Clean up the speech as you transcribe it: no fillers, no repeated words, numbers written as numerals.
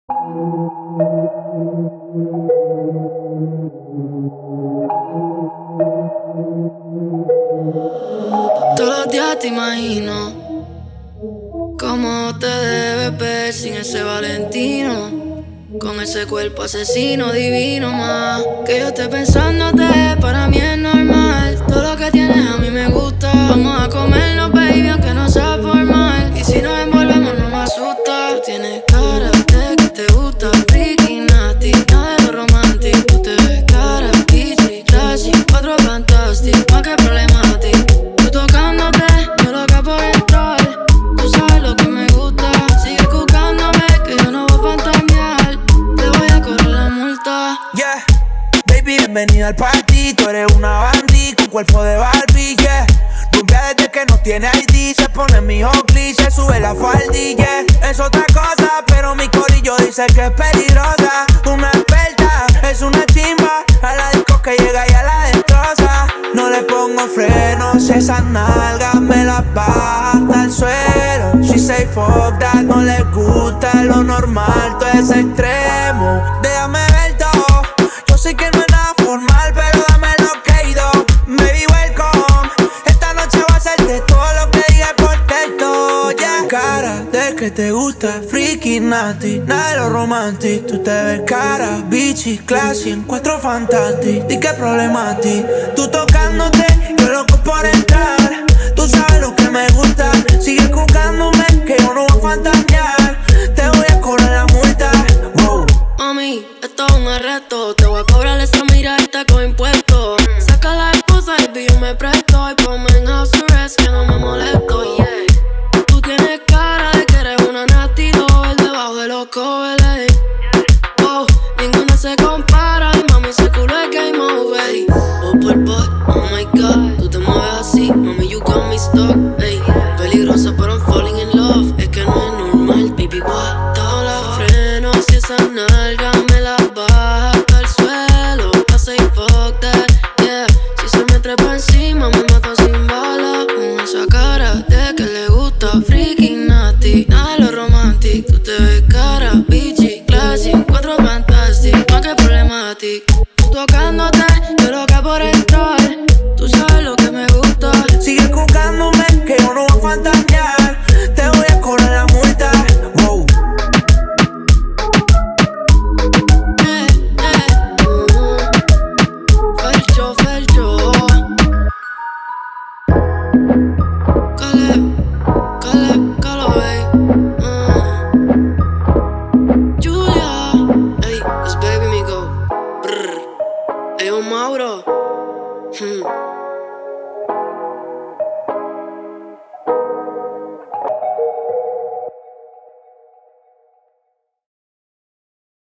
Todos los días te imagino cómo te debes ver sin ese Valentino, con ese cuerpo asesino divino más. Que yo esté pensándote, para mí es normal. Todo lo que tienes a mí me gusta. Vamos a comernos, baby, aunque no sea formal. Y si nos envolvemos no me asusta. Tú tienes cara de que te gusta freaky, nasty, nada de lo romántico. Tú te ves cara, bitchy, classy, otro fantástico, más que problemático. Tú tocándote, yo loca por entrar. Tú sabes lo que me gusta. Sigue buscándome, que yo no voy a fantamear. Te voy a correr la multa. Yeah, baby, bienvenida al party. Tú eres una bandí con cuerpo de Barbie, yeah. Rumbia desde que no tiene ID. Se pone mi Oakley, se sube la faldilla. Es otra cosa, pero mi corillo dice que es peligrosa. Una experta, es una chimba. A la disco que llega y a la destroza. No le pongo frenos, esas nalgas me las baja hasta el suelo. She say fuck that, no le gusta lo normal, todo es extremo. Déjame ver todo, yo sé que no es nada formal, pero dame lo que he ido. Baby, welcome, esta noche va a ser de todo lo que diga por texto, yeah. Cara de que te gusta, freaky, nasty, nada de lo romantic. Tú te ves cara, bitchy, classy, en cuatro fantastic. Di que problema a ti, tú tocándote, yo loco por entrar. Tú sabes lo que me gusta, sigue buscándome, que yo no voy a fantasear. Te voy a cobrar la multa, wow. Mami, esto es un arresto. Te voy a cobrar esa mirada con impuestos. Saca la esposa y yo me presto. Y ponme en house arrest que no me molesto. Tú tienes cara de que eres una nasty doll debajo de los covers. Wow, ninguna se compara. Y mami, ese culo es game over. Oh, por boy, oh my god. Tú te mueves así, mami, you got me stuck. Ey, peligrosa, pero I'm falling in love. Es que no es normal, baby, what? Todos los frenos y esa nalga me la baja hasta el suelo. I say fuck that, yeah. Si se me trepa encima, me mata sin bala. Con esa cara de que le gusta freaky, nasty, nada de lo romantic. Tú te ves cara, bitchy, classy, cuatro fantastic, más que problematic. Tú tocándote, yo loca por entrar. Tú sabes lo que me gusta. Sigue buscándome, que yo no voy a fantasear. Te voy a cobrar la multa, wow. Felcho. Caleb, Julia, ey, es baby Migo. Brr. Ey, Mauro.